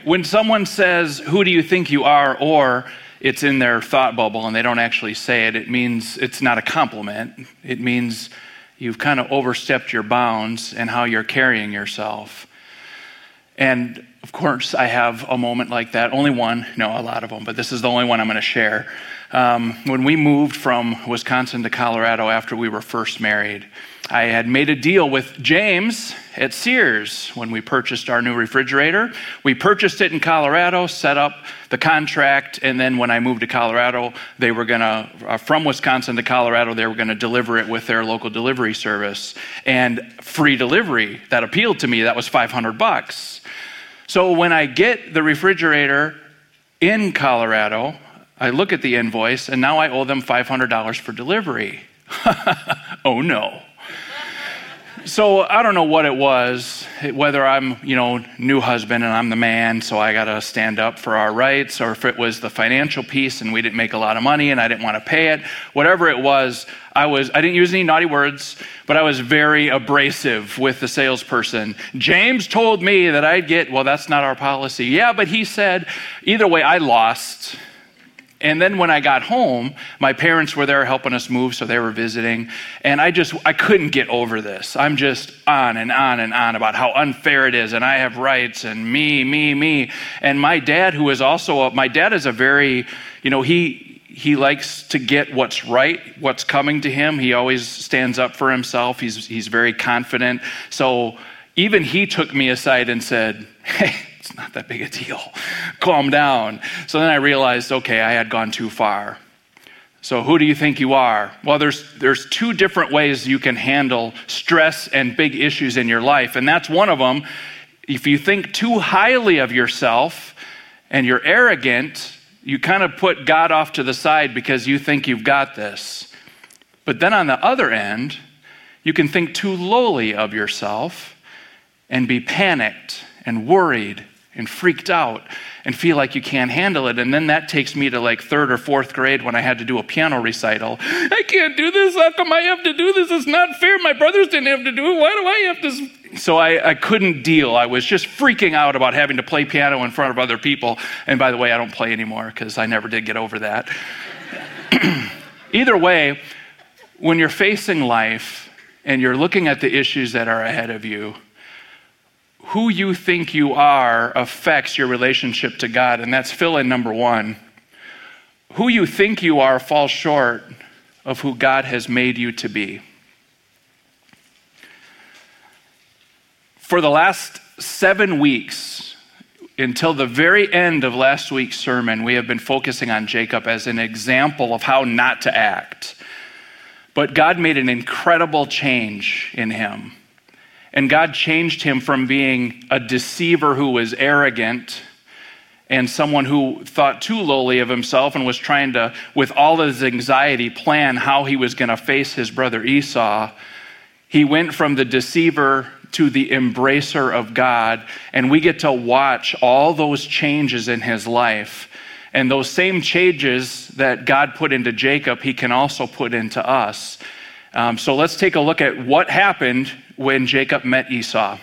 When someone says, "Who do you think you are?" or it's in their thought bubble and they don't actually say it, it means it's not a compliment. It means you've kind of overstepped your bounds in how you're carrying yourself. And of course, I have a moment like that. Only one, no, a lot of them, but this is the only one I'm going to share. When we moved from Wisconsin to Colorado after we were first married, I had made a deal with James at Sears when we purchased our new refrigerator. We purchased it in Colorado, set up the contract, and then when I moved to Colorado, they were gonna, from Wisconsin to Colorado, they were gonna deliver it with their local delivery service. And free delivery, that appealed to me, that was $500. So when I get the refrigerator in Colorado, I look at the invoice, and now I owe them $500 for delivery. Oh no. So I don't know what it was, whether I'm, new husband and I'm the man, so I got to stand up for our rights, or if it was the financial piece and we didn't make a lot of money and I didn't want to pay it. Whatever it was, I didn't use any naughty words, but I was very abrasive with the salesperson. James told me that I'd get, well, that's not our policy. Yeah, but he said, either way, I lost. And then when I got home, my parents were there helping us move, so they were visiting. And I couldn't get over this. I'm just on and on and on about how unfair it is, and I have rights, and me. And my dad, who is also, my dad is a very, he likes to get what's right, what's coming to him. He always stands up for himself. He's very confident. So even he took me aside and said, "Hey, it's not that big a deal. Calm down." So then I realized, okay, I had gone too far. So who do you think you are? Well, there's two different ways you can handle stress and big issues in your life, and that's one of them. If you think too highly of yourself and you're arrogant, you kind of put God off to the side because you think you've got this. But then on the other end, you can think too lowly of yourself and be panicked and worried and freaked out and feel like you can't handle it. And then that takes me to like third or fourth grade when I had to do a piano recital. I can't do this. How come I have to do this? It's not fair. My brothers didn't have to do it. Why do I have to? So I couldn't deal. I was just freaking out about having to play piano in front of other people. And by the way, I don't play anymore because I never did get over that. Either way, when you're facing life and you're looking at the issues that are ahead of you, who you think you are affects your relationship to God, and that's fill-in number one. Who you think you are falls short of who God has made you to be. For the last 7 weeks, until the very end of last week's sermon, we have been focusing on Jacob as an example of how not to act. But God made an incredible change in him. And God changed him from being a deceiver who was arrogant and someone who thought too lowly of himself and was trying to, with all his anxiety, plan how he was going to face his brother Esau. He went from the deceiver to the embracer of God, and we get to watch all those changes in his life. And those same changes that God put into Jacob, he can also put into us. So let's take a look at what happened when Jacob met Esau.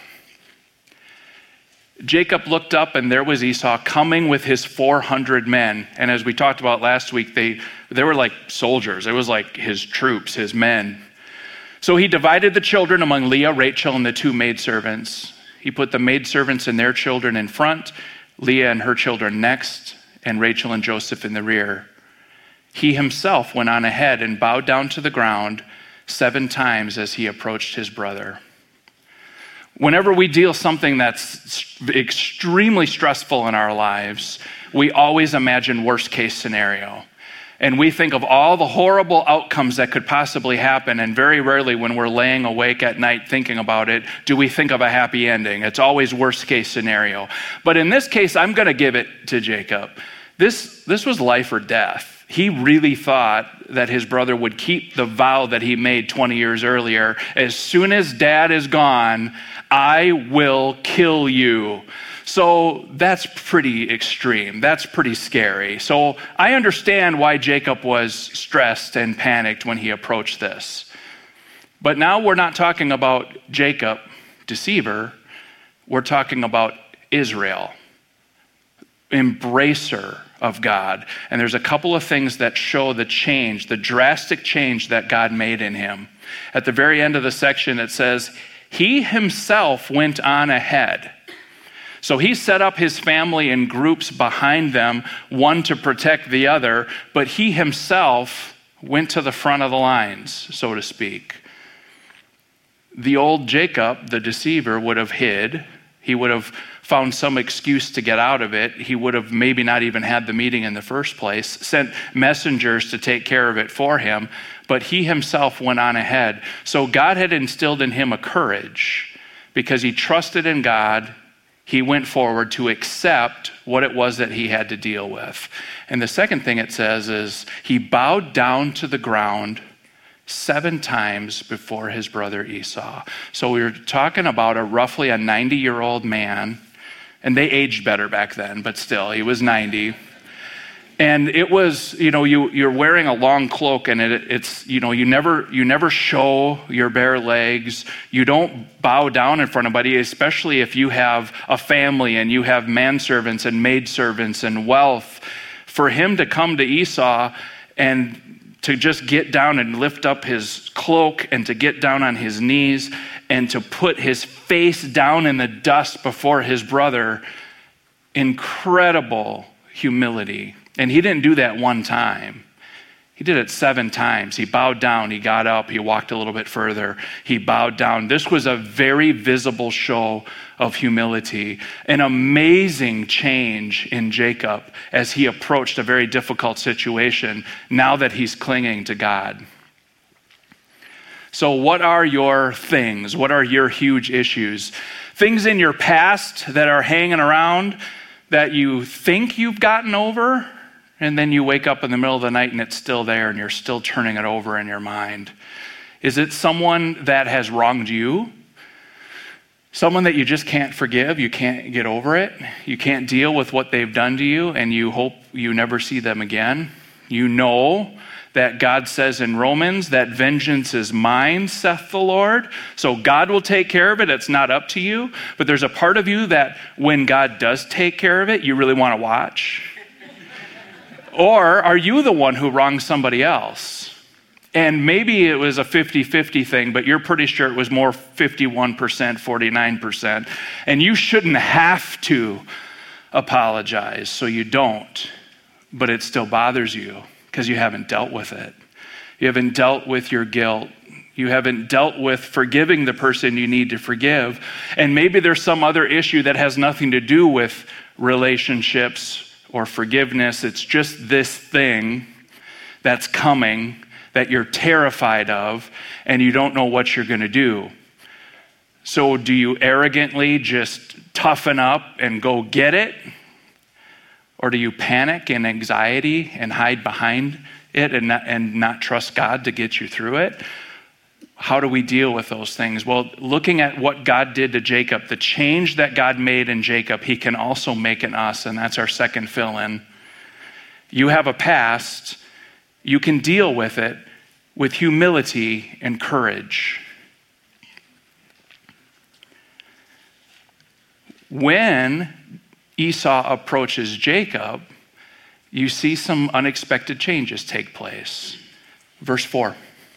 Jacob looked up, and there was Esau coming with his 400 men. And as we talked about last week, they were like soldiers. It was like his troops, his men. So he divided the children among Leah, Rachel, and the 2 maidservants. He put the maidservants and their children in front, Leah and her children next, and Rachel and Joseph in the rear. He himself went on ahead and bowed down to the ground 7 times as he approached his brother. Whenever we deal something that's extremely stressful in our lives, we always imagine worst case scenario. And we think of all the horrible outcomes that could possibly happen, and very rarely when we're laying awake at night thinking about it, do we think of a happy ending. It's always worst case scenario. But in this case, I'm going to give it to Jacob. This was life or death. He really thought that his brother would keep the vow that he made 20 years earlier. As soon as dad is gone, I will kill you. So that's pretty extreme. That's pretty scary. So I understand why Jacob was stressed and panicked when he approached this. But now we're not talking about Jacob, deceiver. We're talking about Israel, embracer of God. And there's a couple of things that show the change, the drastic change that God made in him. At the very end of the section, it says, he himself went on ahead. So he set up his family in groups behind them, one to protect the other, but he himself went to the front of the lines, so to speak. The old Jacob, the deceiver, would have hid. He would have found some excuse to get out of it. He would have maybe not even had the meeting in the first place, sent messengers to take care of it for him, but he himself went on ahead. So God had instilled in him a courage because he trusted in God. He went forward to accept what it was that he had to deal with. And the second thing it says is he bowed down to the ground 7 times before his brother Esau. So we were talking about roughly a 90-year-old man, and they aged better back then, but still, he was 90. And it was, you're wearing a long cloak, and it's you never show your bare legs. You don't bow down in front of anybody, especially if you have a family and you have manservants and maidservants and wealth. For him to come to Esau and to just get down and lift up his cloak and to get down on his knees and to put his face down in the dust before his brother, incredible humility. And he didn't do that one time. He did it 7 times. He bowed down, he got up, he walked a little bit further, he bowed down. This was a very visible show of humility, an amazing change in Jacob as he approached a very difficult situation now that he's clinging to God. So what are your things? What are your huge issues? Things in your past that are hanging around that you think you've gotten over, and then you wake up in the middle of the night and it's still there and you're still turning it over in your mind. Is it someone that has wronged you? Someone that you just can't forgive, you can't get over it, you can't deal with what they've done to you, and you hope you never see them again? You know that God says in Romans that vengeance is mine, saith the Lord. So God will take care of it. It's not up to you. But there's a part of you that when God does take care of it, you really want to watch. Or are you the one who wronged somebody else? And maybe it was a 50-50 thing, but you're pretty sure it was more 51%, 49%. And you shouldn't have to apologize, so you don't. But it still bothers you because you haven't dealt with it. You haven't dealt with your guilt. You haven't dealt with forgiving the person you need to forgive. And maybe there's some other issue that has nothing to do with relationships or forgiveness. It's just this thing that's coming that you're terrified of and you don't know what you're going to do. So do you arrogantly just toughen up and go get it? Or do you panic and anxiety and hide behind it and not trust God to get you through it? How do we deal with those things? Well, looking at what God did to Jacob, the change that God made in Jacob, he can also make in us, and that's our second fill-in. You have a past. You can deal with it with humility and courage. When Esau approaches Jacob, you see some unexpected changes take place. Verse 4.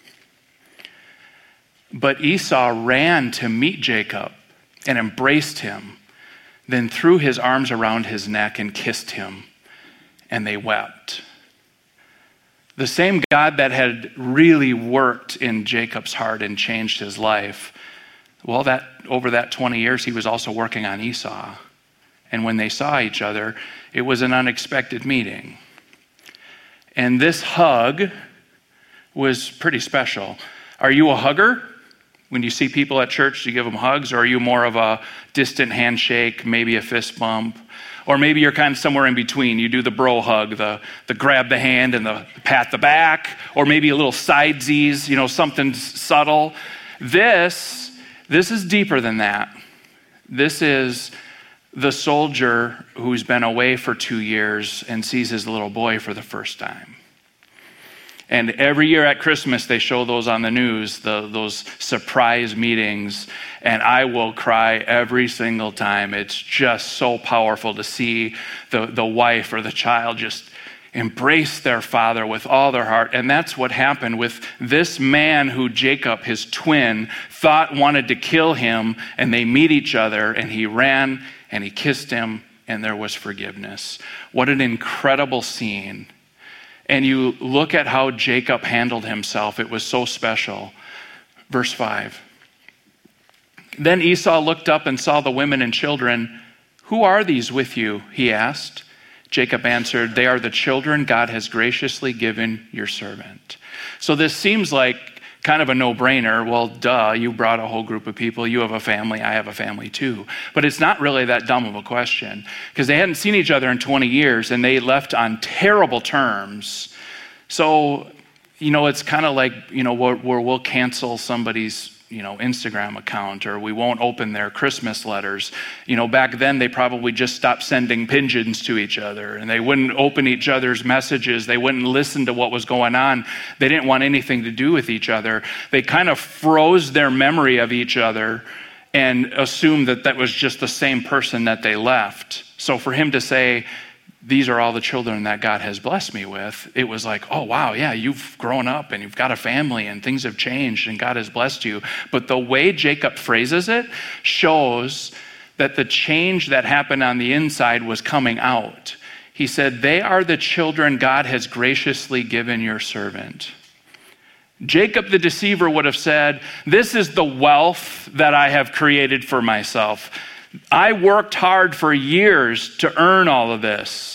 But Esau ran to meet Jacob and embraced him, then threw his arms around his neck and kissed him, and they wept. The same God that had really worked in Jacob's heart and changed his life, well, over that 20 years, he was also working on Esau. And when they saw each other, it was an unexpected meeting. And this hug was pretty special. Are you a hugger? When you see people at church, do you give them hugs? Or are you more of a distant handshake, maybe a fist bump? Or maybe you're kind of somewhere in between. You do the bro hug, the grab the hand and the pat the back, or maybe a little sidesies, something subtle. This is deeper than that. This is the soldier who's been away for 2 years and sees his little boy for the first time. And every year at Christmas, they show those on the news, those surprise meetings. And I will cry every single time. It's just so powerful to see the wife or the child just embrace their father with all their heart. And that's what happened with this man who Jacob, his twin, thought wanted to kill him. And they meet each other, and he ran and he kissed him, and there was forgiveness. What an incredible scene. And you look at how Jacob handled himself. It was so special. Verse 5. Then Esau looked up and saw the women and children. "Who are these with you?" he asked. Jacob answered, "They are the children God has graciously given your servant." So this seems like kind of a no-brainer. Well, duh, you brought a whole group of people. You have a family. I have a family too. But it's not really that dumb of a question, because they hadn't seen each other in 20 years and they left on terrible terms. So, it's kind of like, where we'll cancel somebody's, Instagram account, or we won't open their Christmas letters. Back then they probably just stopped sending pigeons to each other, and they wouldn't open each other's messages. They wouldn't listen to what was going on. They didn't want anything to do with each other. They kind of froze their memory of each other and assumed that was just the same person that they left. So for him to say, "These are all the children that God has blessed me with," it was like, oh, wow, yeah, you've grown up and you've got a family and things have changed and God has blessed you. But the way Jacob phrases it shows that the change that happened on the inside was coming out. He said, "They are the children God has graciously given your servant." Jacob the deceiver would have said, "This is the wealth that I have created for myself. I worked hard for years to earn all of this."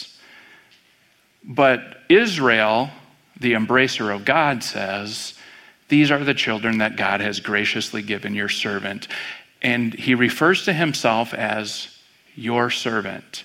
But Israel, the embracer of God, says, "These are the children that God has graciously given your servant." And he refers to himself as your servant.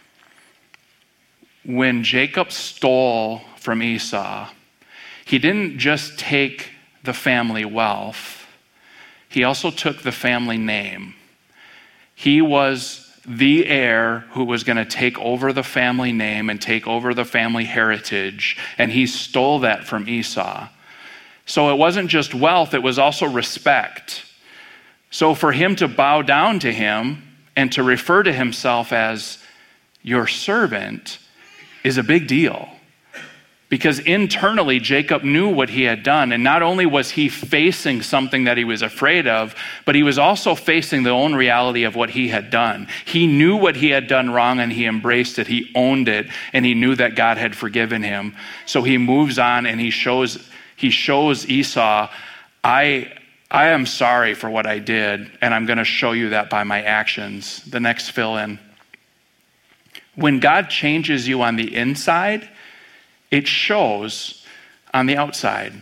When Jacob stole from Esau, he didn't just take the family wealth, he also took the family name. He was the heir who was going to take over the family name and take over the family heritage, and he stole that from Esau. So it wasn't just wealth, it was also respect. So for him to bow down to him and to refer to himself as your servant is a big deal. Because internally, Jacob knew what he had done. And not only was he facing something that he was afraid of, but he was also facing the own reality of what he had done. He knew what he had done wrong and he embraced it. He owned it, and he knew that God had forgiven him. So he moves on and he shows Esau, I am sorry for what I did, and I'm going to show you that by my actions. The next fill in. When God changes you on the inside, it shows on the outside.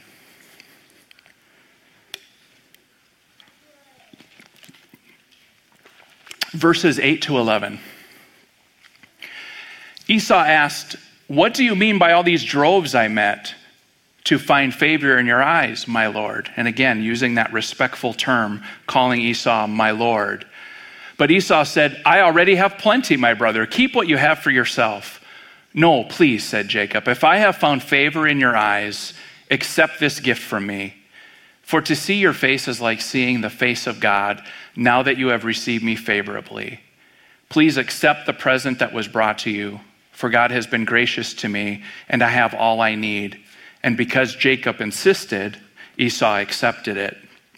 Verses 8 to 11. Esau asked, "What do you mean by all these droves I met? To find favor in your eyes, my lord." And again, using that respectful term, calling Esau my lord. But Esau said, "I already have plenty, my brother. Keep what you have for yourself." "No, please," said Jacob. "If I have found favor in your eyes, accept this gift from me. For to see your face is like seeing the face of God, now that you have received me favorably. Please accept the present that was brought to you, for God has been gracious to me, and I have all I need." And because Jacob insisted, Esau accepted it.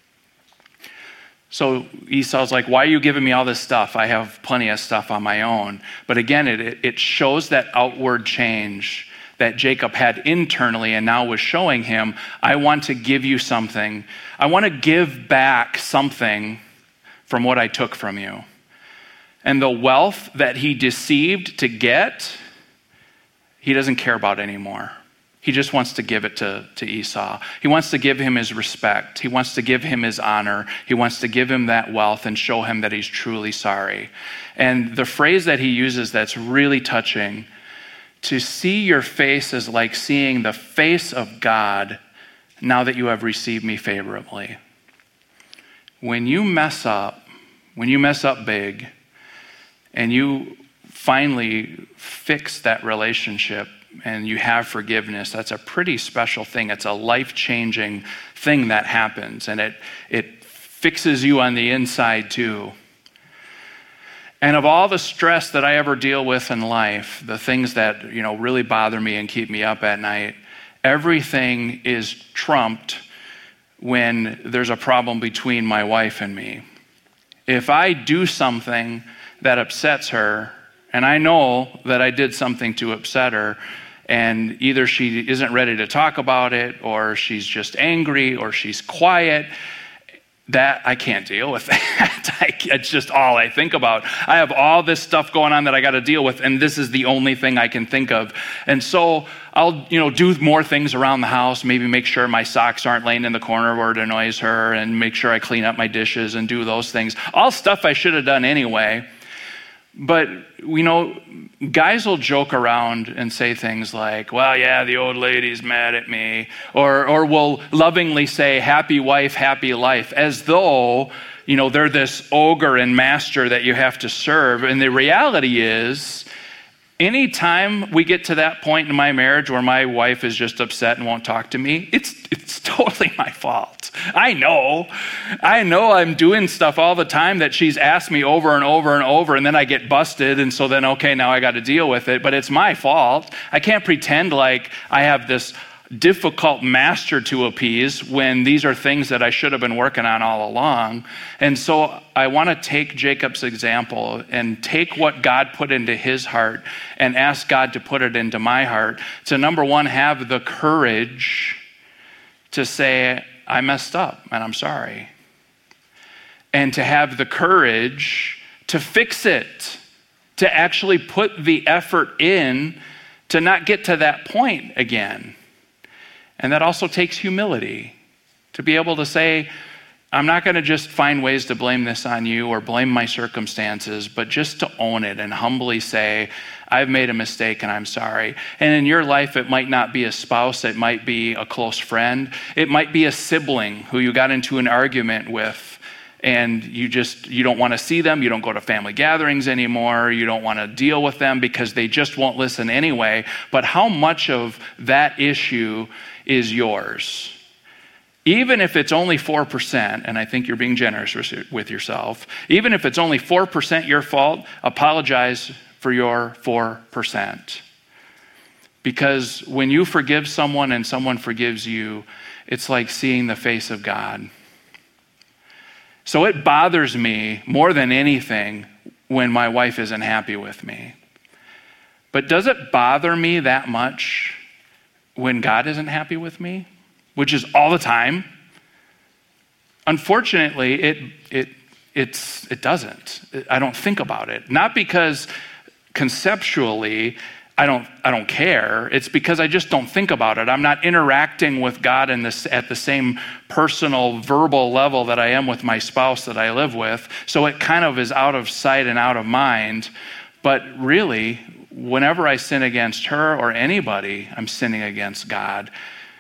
So Esau's like, "Why are you giving me all this stuff? I have plenty of stuff on my own." But again, it shows that outward change that Jacob had internally and now was showing him, I want to give you something. I want to give back something from what I took from you. And the wealth that he deceived to get, he doesn't care about anymore. He just wants to give it to Esau. He wants to give him his respect. He wants to give him his honor. He wants to give him that wealth and show him that he's truly sorry. And the phrase that he uses that's really touching, to see your face is like seeing the face of God now that you have received me favorably. When you mess up big, and you finally fix that relationship and you have forgiveness, that's a pretty special thing. It's a life-changing thing that happens, and it fixes you on the inside too. And of all the stress that I ever deal with in life, the things that, really bother me and keep me up at night, everything is trumped when there's a problem between my wife and me. If I do something that upsets her, and I know that I did something to upset her, and either she isn't ready to talk about it, or she's just angry, or she's quiet, that I can't deal with that. It's just all I think about. I have all this stuff going on that I got to deal with, and this is the only thing I can think of. And so I'll, do more things around the house, maybe make sure my socks aren't laying in the corner where it annoys her, and make sure I clean up my dishes and do those things. All stuff I should have done anyway. But, guys will joke around and say things like, well, yeah, the old lady's mad at me. Or will lovingly say, happy wife, happy life, as though, they're this ogre and master that you have to serve. And the reality is, anytime we get to that point in my marriage where my wife is just upset and won't talk to me, it's totally my fault. I know I'm doing stuff all the time that she's asked me over and over and over, and then I get busted, and so then, okay, now I got to deal with it, but it's my fault. I can't pretend like I have this difficult master to appease when these are things that I should have been working on all along. And so I want to take Jacob's example and take what God put into his heart and ask God to put it into my heart to, number one, have the courage to say, I messed up and I'm sorry. And to have the courage to fix it, to actually put the effort in to not get to that point again. And that also takes humility, to be able to say, I'm not going to just find ways to blame this on you or blame my circumstances, but just to own it and humbly say, I've made a mistake and I'm sorry. And in your life, it might not be a spouse, it might be a close friend, it might be a sibling who you got into an argument with, and you don't want to see them, you don't go to family gatherings anymore, you don't want to deal with them because they just won't listen anyway. But how much of that issue is yours? Even if it's only 4%, and I think you're being generous with yourself, even if it's only 4% your fault, apologize for your 4%. Because when you forgive someone and someone forgives you, it's like seeing the face of God. So it bothers me more than anything when my wife isn't happy with me. But does it bother me that much when God isn't happy with me? Which is all the time. Unfortunately, it doesn't. I don't think about it. Not because conceptually I don't care. It's because I just don't think about it. I'm not interacting with God at the same personal, verbal level that I am with my spouse that I live with. So it kind of is out of sight and out of mind. But really, whenever I sin against her or anybody, I'm sinning against God.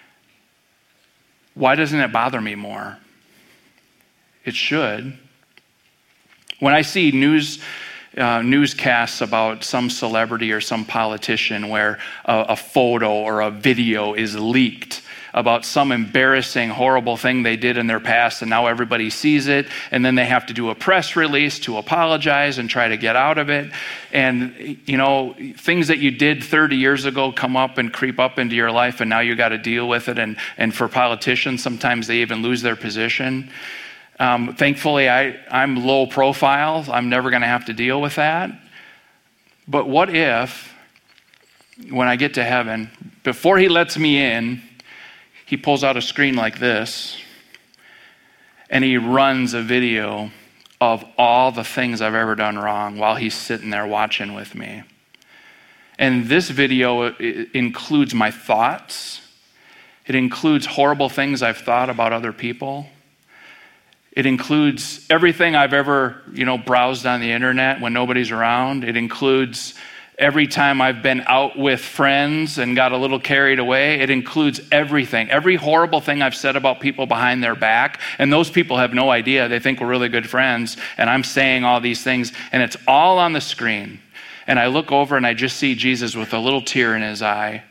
Why doesn't it bother me more? It should. When I see newscasts about some celebrity or some politician where a photo or a video is leaked about some embarrassing, horrible thing they did in their past, and now everybody sees it, and then they have to do a press release to apologize and try to get out of it. And, things that you did 30 years ago come up and creep up into your life, and now you got to deal with it. And for politicians, sometimes they even lose their position. Thankfully, I'm low profile. I'm never going to have to deal with that. But what if, when I get to heaven, before he lets me in, he pulls out a screen like this, and he runs a video of all the things I've ever done wrong while he's sitting there watching with me. And this video includes my thoughts. It includes horrible things I've thought about other people. It includes everything I've ever, browsed on the internet when nobody's around. It includes every time I've been out with friends and got a little carried away. It includes everything, every horrible thing I've said about people behind their back. And those people have no idea. They think we're really good friends. And I'm saying all these things, and it's all on the screen. and I look over and I just see Jesus with a little tear in his eye.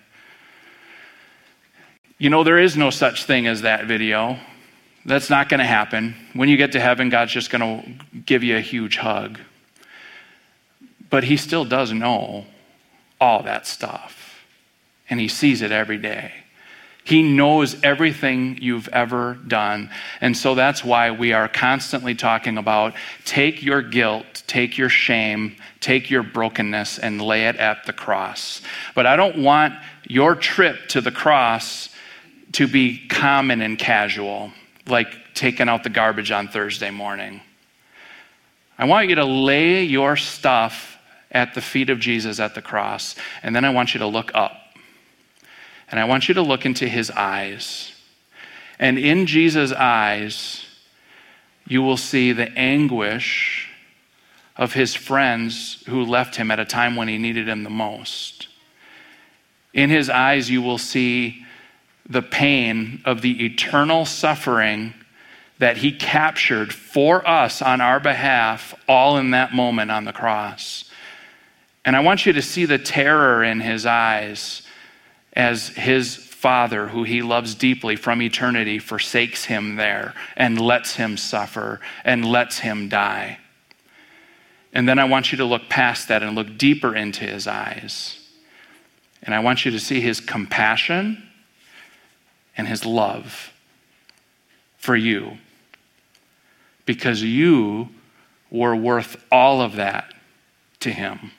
You know, there is no such thing as that video. That's not going to happen. When you get to heaven, God's just going to give you a huge hug. But he still does know all that stuff. And he sees it every day. He knows everything you've ever done. And so that's why we are constantly talking about take your guilt, take your shame, take your brokenness and lay it at the cross. But I don't want your trip to the cross to be common and casual, like taking out the garbage on Thursday morning. I want you to lay your stuff at the feet of Jesus at the cross, and then I want you to look up. And I want you to look into his eyes. And in Jesus' eyes, you will see the anguish of his friends who left him at a time when he needed him the most. In his eyes, you will see the pain of the eternal suffering that he captured for us on our behalf, all in that moment on the cross. And I want you to see the terror in his eyes as his Father, who he loves deeply from eternity, forsakes him there and lets him suffer and lets him die. And then I want you to look past that and look deeper into his eyes. And I want you to see his compassion and his love for you, because you were worth all of that to him.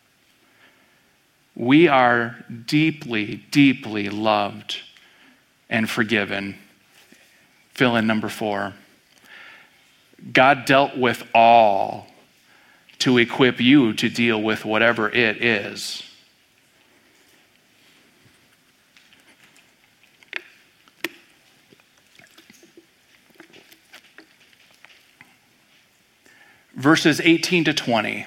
We are deeply, deeply loved and forgiven. Fill in number 4. God dealt with all to equip you to deal with whatever it is. Verses 18 to 20.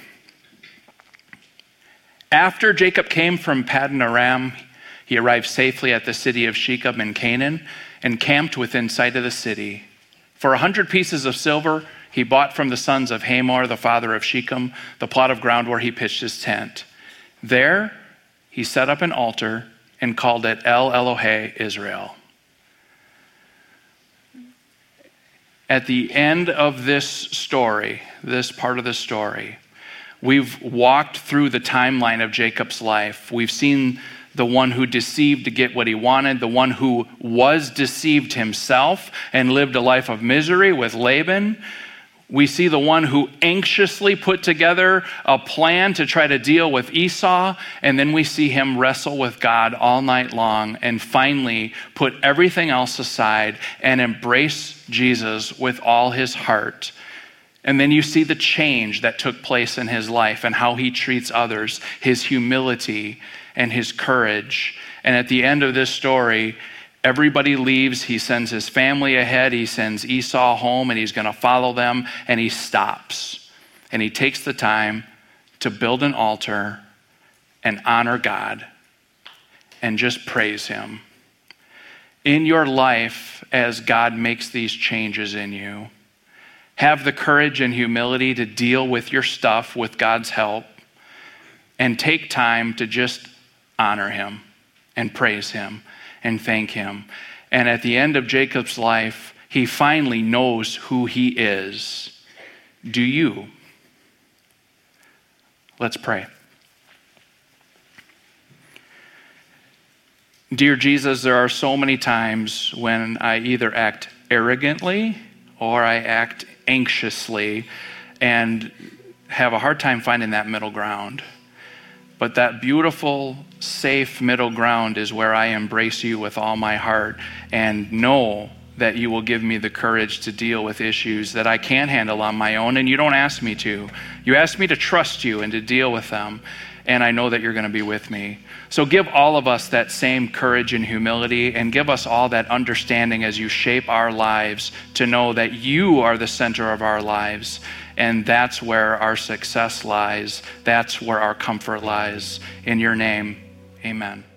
After Jacob came from Paddan Aram, he arrived safely at the city of Shechem in Canaan and camped within sight of the city. For 100 pieces of silver, he bought from the sons of Hamor, the father of Shechem, the plot of ground where he pitched his tent. There, he set up an altar and called it El Elohe Israel. At the end of this story, this part of the story, we've walked through the timeline of Jacob's life. We've seen the one who deceived to get what he wanted, the one who was deceived himself and lived a life of misery with Laban. We see the one who anxiously put together a plan to try to deal with Esau, and then we see him wrestle with God all night long and finally put everything else aside and embrace Jesus with all his heart. And then you see the change that took place in his life and how he treats others, his humility and his courage. And at the end of this story, everybody leaves. He sends his family ahead. He sends Esau home, and he's going to follow them. And he stops. And he takes the time to build an altar and honor God and just praise him. In your life, as God makes these changes in you, have the courage and humility to deal with your stuff with God's help, and take time to just honor him and praise him and thank him. And at the end of Jacob's life, he finally knows who he is. Do you? Let's pray. Dear Jesus, there are so many times when I either act arrogantly or I act anxiously and have a hard time finding that middle ground. But that beautiful, safe middle ground is where I embrace you with all my heart and know that you will give me the courage to deal with issues that I can't handle on my own, and you don't ask me to. You ask me to trust you and to deal with them, and I know that you're going to be with me. So give all of us that same courage and humility, and give us all that understanding as you shape our lives to know that you are the center of our lives, and that's where our success lies. That's where our comfort lies. In your name, amen.